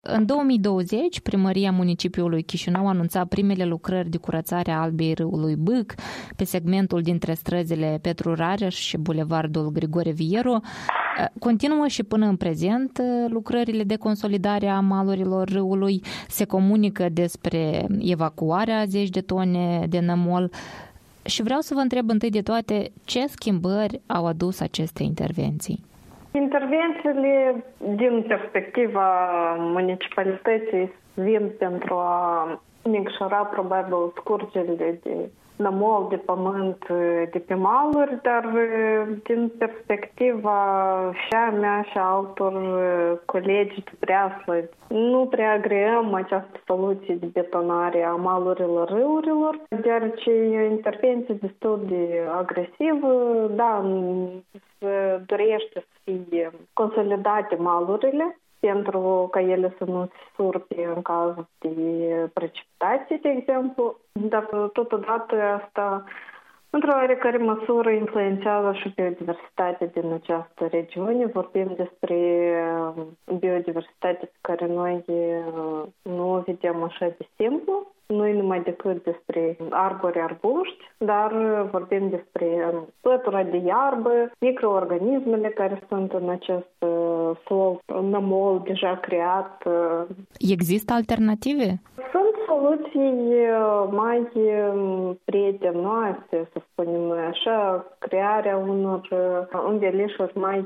În 2020, Primăria Municipiului Chișinău anunța primele lucrări de curățare a albei râului Bâc pe segmentul dintre străzile Petru Rareș și bulevardul Grigore Vieru. Continuă și până în prezent lucrările de consolidare a malurilor râului. Se comunică despre evacuarea 10 de tone de nămol. Și vreau să vă întreb întâi de toate ce schimbări au adus aceste intervenții. Intervențiile din perspectiva municipalității vin pentru a micșora probabil scurgerile de nămol, de pământ, de pe maluri, dar din perspectiva și a mea și a altor colegi de preaslă, nu prea agreăm această soluție de betonare a malurilor râurilor, deoarece e o intervenție destul de agresivă, da, se dorește să fie consolidate malurile, pentru ca ele să nu se surpe în caz de precipitații, de exemplu. Dar totodată asta, într-o oarecare măsură, influențează și biodiversitatea din această regiune. Vorbim despre biodiversitate pe care noi nu o vedem așa de simplu. Nu e numai decât despre arbori, arbuști, dar vorbim despre pătura de iarbă, microorganismele care sunt în acest sol, nămol deja creat. Există alternative? Sunt soluții mai prietenoase, să spunem noi așa, crearea unor învelișuri mai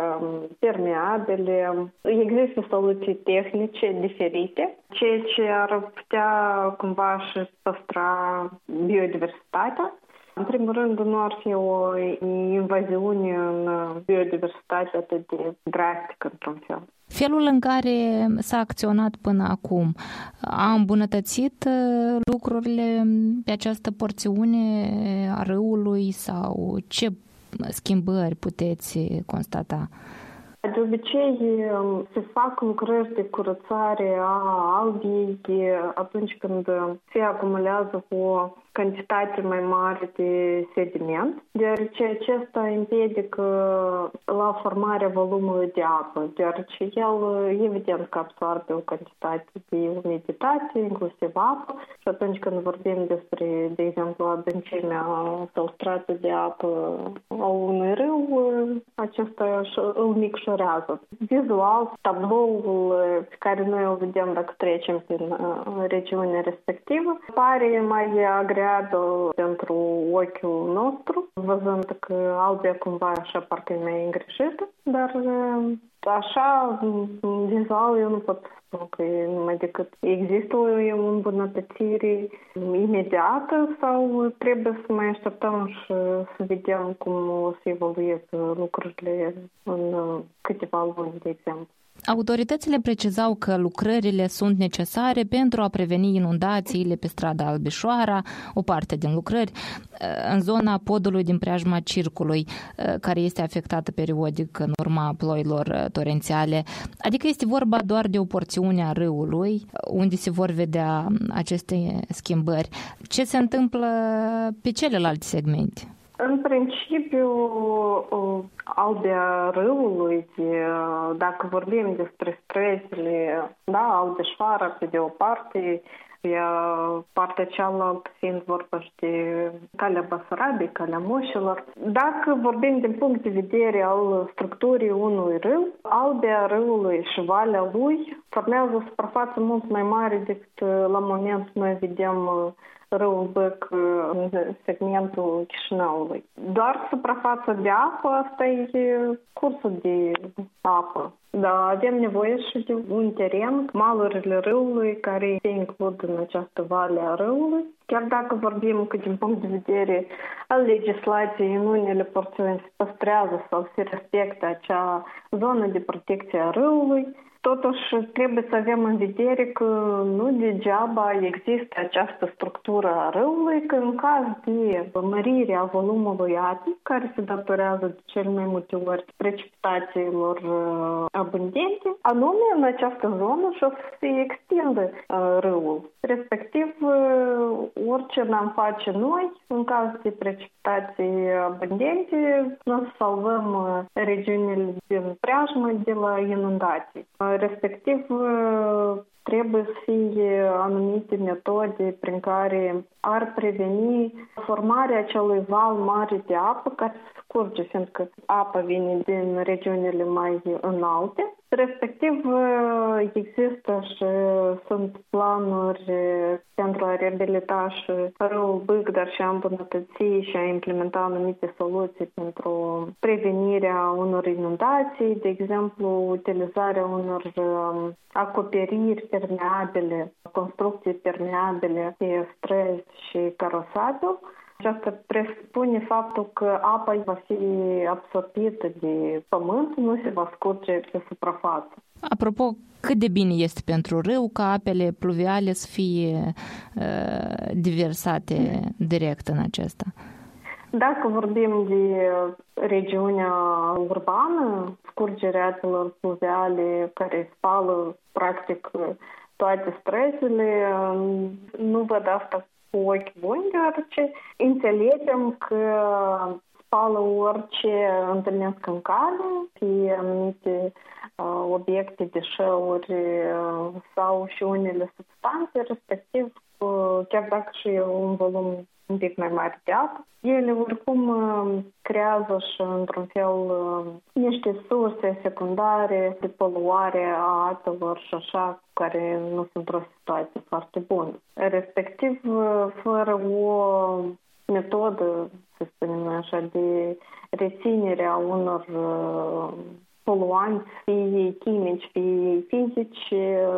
permeabile. Există soluții tehnice diferite, ceea ce ar putea cumva și păstra biodiversitatea. În primul rând, nu ar fi o invaziune în biodiversitate atât de drastică, într-un fel. Felul în care s-a acționat până acum a îmbunătățit lucrurile pe această porțiune a râului sau ce schimbări puteți constata? De obicei se fac lucrări de curățare a albii atunci când se acumulează o cantitate mai mare de sediment, deoarece acesta împiedică la formarea volumului de apă, deoarece el evident că absorbe o cantitate de umiditate, inclusiv apă, și atunci când vorbim despre, de exemplu, adâncimea sau strată de apă a unui râu, acesta îl micșorează. Vizual, tabloul pe care noi îl vedem dacă trecem prin regiunea respectivă pare mai agreabil pentru ochiul nostru, văzând că albia cumva așa parcă e mai îngrijită, dar așa, vizual, eu nu pot spune că e numai decât există o îmbunătățire imediată sau trebuie să mai așteptăm și să vedem cum o să evolueze lucrurile în câteva luni, de exemplu. Autoritățile precizau că lucrările sunt necesare pentru a preveni inundațiile pe strada Albișoara, o parte din lucrări, în zona podului din preajma Circului, care este afectată periodic în urma ploilor torențiale. Adică este vorba doar de o porțiune a râului unde se vor vedea aceste schimbări. Ce se întâmplă pe celelalte segmente? În principiu, albia râului, dacă vorbim despre străzile, da, Albișoara pe de o parte, partea cealaltă fiind vorba și de calea Basarabiei, calea Moșilor. Dacă vorbim din punct de vedere al structurii unui râu, albia râului și valea lui formează o suprafață mult mai mare decât la moment noi vedem râul Băc în segmentul Chișinăului. Doar suprafața de apă, asta e cursul de apă. Dar avem nevoie și de un teren, malurile râului, care se includ în această vale a râului. Chiar dacă vorbim că din punct de vedere al legislației în unele porțiuni se păstrează sau se respectă acea zonă de protecție a râului, totuși trebuie să avem în vedere că nu degeaba există această structură a râului, că în caz de mărire a volumului apei, care se datorează de cel mai multe ori precipitațiilor abundente, anume în această zonă și o să se extindă râul. Respectiv, orice n-am face noi, în caz de precipitații abundente, noi salvăm regiunile din preajmă de la inundații. Respectiv, trebuie să fie anumite metode prin care ar preveni formarea acelui val mare de apă care se scurge, fiindcă apa vine din regiunile mai înalte. Respectiv, există și sunt planuri pentru a reabilita și râul Bâc, dar și a îmbunătăți și a implementa anumite soluții pentru prevenirea unor inundații, de exemplu, utilizarea unor acoperiri permeabile, construcții permeabile de străzi și carosabil. Aceasta presupune faptul că apa va fi absorbită de pământ, nu se va scurge pe suprafață. Apropo, cât de bine este pentru râu ca apele pluviale să fie diversate direct în acesta? Dacă vorbim de regiunea urbană, scurgerea apelor pluviale care spală practic toate străzile, nu văd asta cu ochi buni, deoarece înțelegem că spală orice întâlnesc în cale, fie anumite obiecte, deșeuri sau și unele substanțe, respectiv chiar dacă și e un volum un pic mai mare de apă, ele oricum creează și într-un fel niște surse secundare de poluare a apelor și așa, care nu sunt într-o situație foarte bună. Respectiv, fără o metodă, să spunem așa, de reținere a unor poluanți, fie ei chimici, fie ei fizici,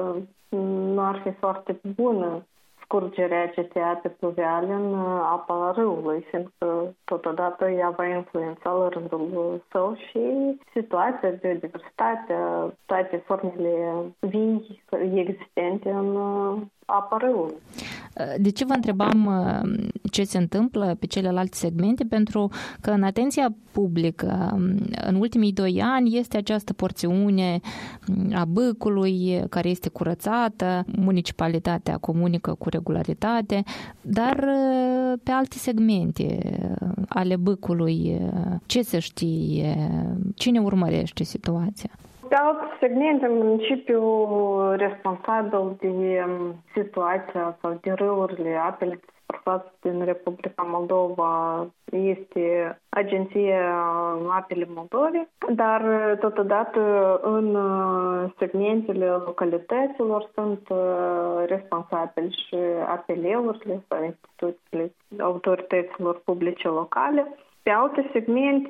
nu ar fi foarte bună scurgerea acestei ape pluviale în apa râului, fiindcă totodată ea va influența la rândul său și situația, biodiversitatea, toate formele vii existente în apa râului. De ce vă întrebam ce se întâmplă pe celelalte segmente? Pentru că în atenția publică, în ultimii 2 ani, este această porțiune a Bâcului care este curățată, municipalitatea comunică cu regularitate, dar pe alte segmente ale Bâcului, ce se știe? Cine urmărește situația? Pe alte segmente, municipiul responsabil de situația sau de râurile, apele de suprafață din Republica Moldova este Agenția Apele Moldovei, dar totodată în segmentele localităților sunt responsabili și APL-urile sau instituțiile autorităților publice locale. Pe alte segmente,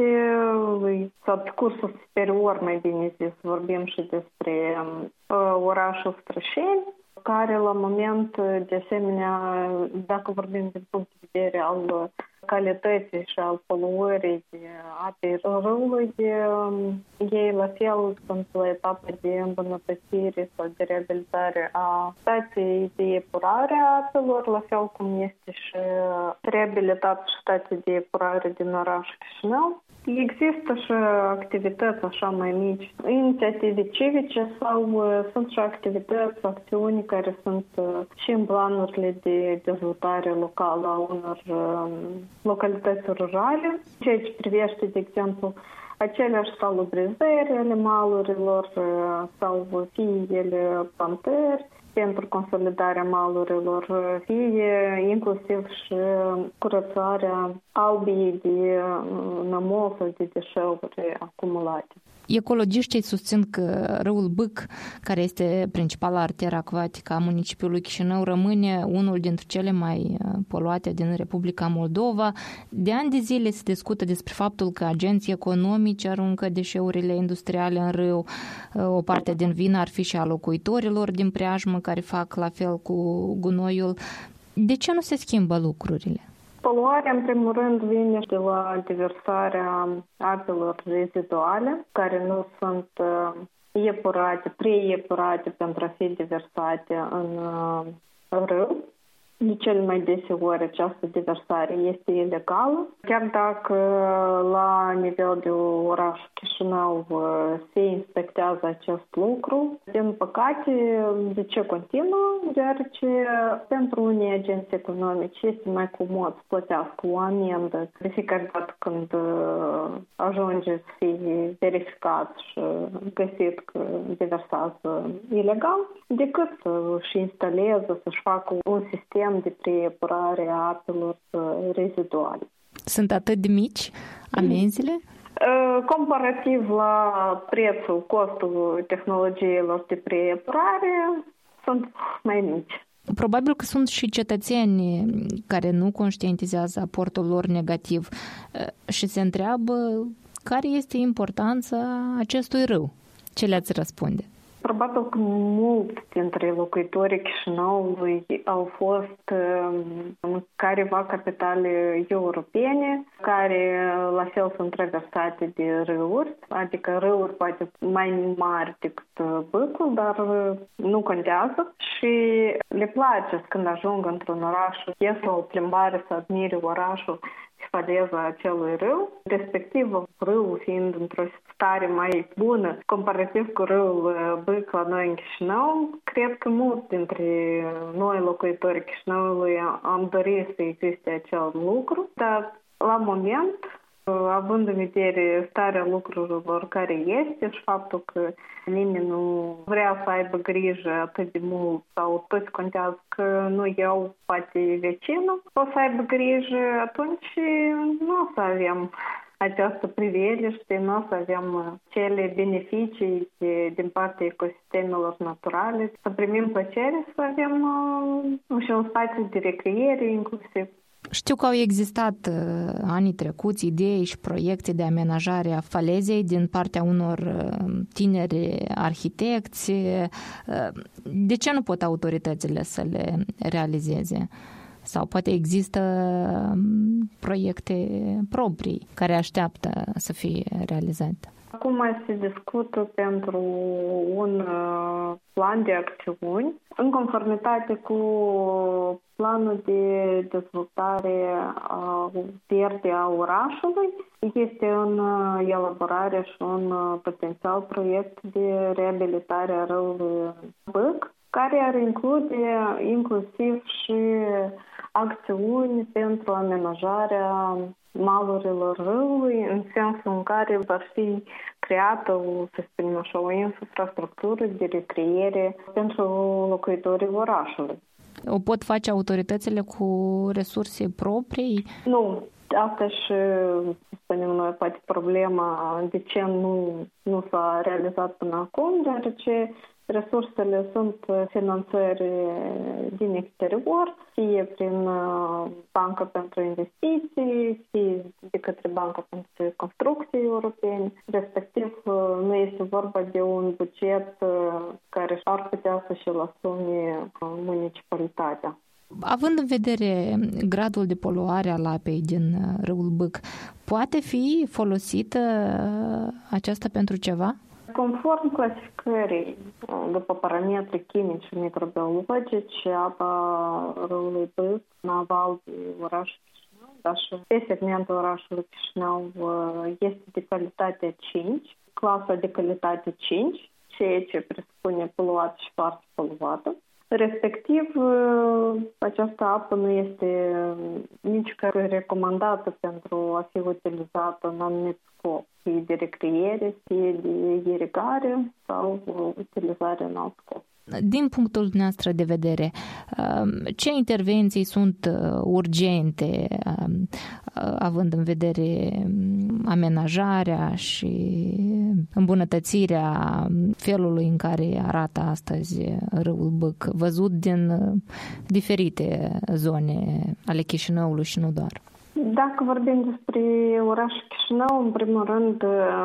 sau pe cursul superior, mai bine zis, vorbim și despre orașul Strășeni, care la moment, de asemenea, dacă vorbim din punct de vedere al calității și al poluării de apei râului, ei la fel sunt la etapă de îmbunătățire sau de reabilitare a stației de epurare a apelor, la fel cum este și reabilitată și stația de epurare din orașul Chișinău. Există și activități așa mai mici, inițiative civice sau sunt și activități, acțiuni care sunt și în planurile de dezvoltare locală a unor localități rurale, ceea ce privește, de exemplu, aceleași salubrizări ale malurilor sau fie ele plantări pentru consolidarea malurilor, fie inclusiv și curățarea albii de nămol sau de deșeuri acumulate. Ecologiștii susțin că râul Bâc, care este principala arteră acvatică a municipiului Chișinău, rămâne unul dintre cele mai poluate din Republica Moldova. De ani de zile se discută despre faptul că agenții economici aruncă deșeurile industriale în râu. O parte din vină ar fi și a locuitorilor din preajmă care fac la fel cu gunoiul. De ce nu se schimbă lucrurile? Poluarea, în primul rând, vine de la diversarea apelor reziduale, care nu sunt epurate, preepurate pentru a fi diversate în râu. De cele mai deseori această deversare este ilegală, chiar dacă la nivel de oraș Chișinău se inspectează acest lucru. Din păcate, de ce continuă? Deoarece pentru unii agenți economici este mai comod să plătească o amendă de fiecare dată când ajunge să fie verificat și găsit că deversează ilegal, decât să-și instaleze, să-și facă un sistem de preepurare a apelor reziduale. Sunt atât de mici amenziile? Comparativ la prețul, costul tehnologiilor de preepurare, sunt mai mici. Probabil că sunt și cetățeni care nu conștientizează aportul lor negativ și se întreabă care este importanța acestui râu. Ce le-ați răspunde? Probabil că mulți dintre locuitorii Chișinăului au fost în careva capitale europene, care la fel sunt traversate de râuri, adică râuri poate mai mari decât Bâcul, dar nu contează și le place când ajung într-un oraș, ies la o plimbare să admire orașul, faleza acelui râu, respectiv râul fiind într-o stare mai bună comparativ cu râul Bâc la noi în Chișinău. Cred că mulți dintre noi locuitorii Chișinăului am dorit să existe acel lucru, dar la moment, având în vedere starea lucrurilor care este și faptul că nimeni nu vrea să aibă grijă atât de mult sau toți contează că nu eu, poate vecinul, o să aibă grijă, atunci nu o să avem această priveliște, nu o să avem cele beneficii din partea ecosistemelor naturale, să primim plăcere, să avem și un spațiu de recreere inclusiv. Știu că au existat anii trecuți idei și proiecte de amenajare a falezei din partea unor tineri arhitecți. De ce nu pot autoritățile să le realizeze? Sau poate există proiecte proprii care așteaptă să fie realizate? Acum se discută pentru un plan de acțiuni în conformitate cu planul de dezvoltare verde a orașului. Este în elaborare și un potențial proiect de reabilitare a râului Bâc, care ar include inclusiv și acțiuni pentru amenajarea malurilor râului, în sensul în care va fi creată, să spunem așa, o infrastructură de recreere pentru locuitorii orașului. O pot face autoritățile cu resurse proprii? Nu. Asta și, spunem noi, poate problema de ce nu s-a realizat până acum, deoarece resursele sunt finanțări din exterior, fie prin Banca pentru Investiții, fie de către Banca pentru Construcții Europene. Respectiv, nu este vorba de un buget care ar putea să și-l asume municipalitatea. Având în vedere gradul de poluare al apei din râul Bâc, poate fi folosită aceasta pentru ceva? Conform clasificării, după parametri chimici și microbiologici, apa râului Bâc, în aval de orașul Chișinău, dar și pe segmentul orașului Chișinău, este de calitate 5, clasa de calitate 5, ceea ce presupune poluat și foarte poluată. Respectiv, această apă nu este nici care recomandată pentru a fi utilizată în anumit scop, fie de recreere, fie de irigare sau utilizare în alt scop. Din punctul dumneavoastră de vedere, ce intervenții sunt urgente, având în vedere amenajarea și îmbunătățirea felului în care arată astăzi râul Bâc, văzut din diferite zone ale Chișinăului și nu doar? Dacă vorbim despre orașul Chișinău, în primul rând,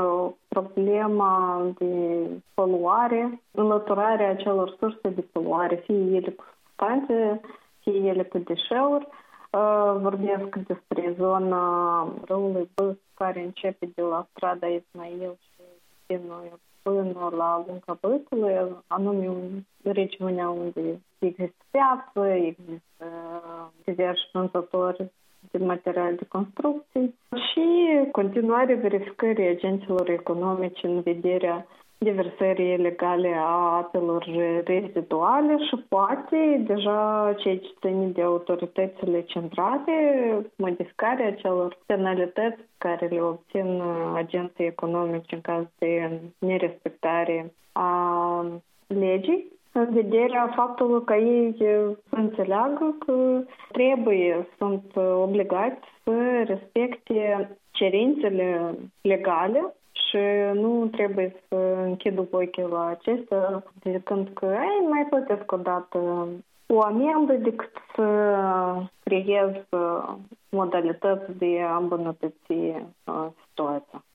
problema de poluare, înlăturarea acelor surse de poluare, fie ele cu substanțe, fie ele cu deșeuri. Vorbesc despre zona râului Bâc, care începe de la strada Ismail și până la lunga Bâcului, anume regiunea unde există piață, există diversi vânzători de materiale de construcții și continuarea verificării agenților economici în vederea deversării ilegale a apelor reziduale și poate deja ceea ce ține de autoritățile centrale, modificarea acelor penalități care le obțin agenții economici în caz de nerespectare a legii, în vederea faptului că ei înțeleagă că sunt obligați să respecte cerințele legale și nu trebuie să închidă ochii la acestea, zicând că mai plătesc o dată o amendă decât să creez modalități de a îmbunătăți situația.